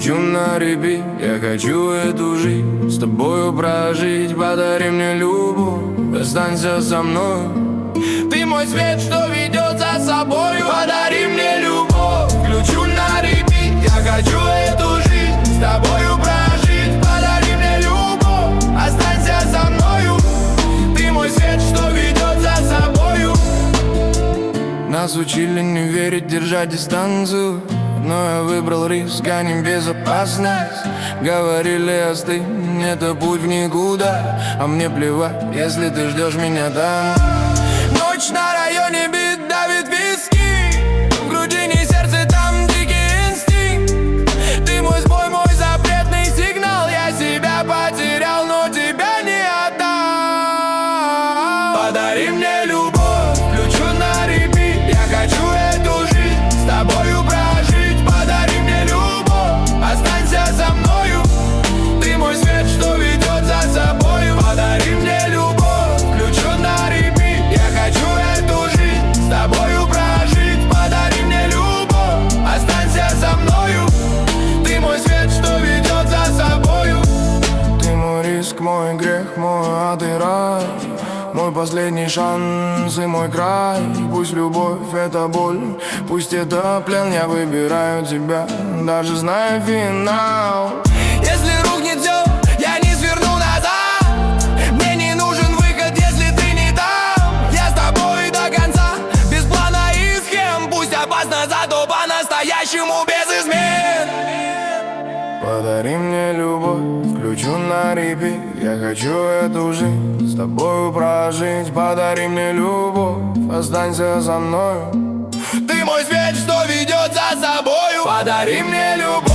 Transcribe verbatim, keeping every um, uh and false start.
Включу на репит, я хочу эту жизнь с тобою прожить. Подари мне любовь, останься со мной. Ты мой свет, что ведет за собою. Подари мне любовь, включу на репит. Я хочу эту жизнь с тобою прожить. Подари мне любовь, останься со мною. Ты мой свет, что ведет за собою. Нас учили не верить, держать дистанцию, но я выбрал риск, а не безопасность. Говорили, остынь, это путь в никуда, а мне плевать, если ты ждешь меня там. Ночь на районе, бит давит виски, в груди не сердце, там дикий инстинкт. Ты мой сбой, мой запретный сигнал. Я себя потерял, но тебя не отдам. Подари мне любовь, включу на репит. Я хочу эту жизнь с тобою прожить. Подари мне любовь, останься со мною. Ты мой свет, что ведет за собою. Подари мне любовь, включу на репит. Я хочу эту жизнь с тобою прожить. Подари мне любовь, останься со мною. Ты мой свет, что ведет за собою. Ты мой риск, мой грех, мой ад и рай, мой последний шанс и мой край. Пусть любовь — это боль, пусть это плен, я выбираю тебя, даже зная финал. Если рухнет все, я не сверну назад. Мне не нужен выход, если ты не там. Я с тобой до конца, без плана и схем. Пусть опасно, зато по-настоящему без измен. Подари мне любовь, включу на репит. Я хочу эту жизнь с тобою прожить. Подари мне любовь, останься со мною. Ты мой свет, что ведет за собою. Подари мне любовь.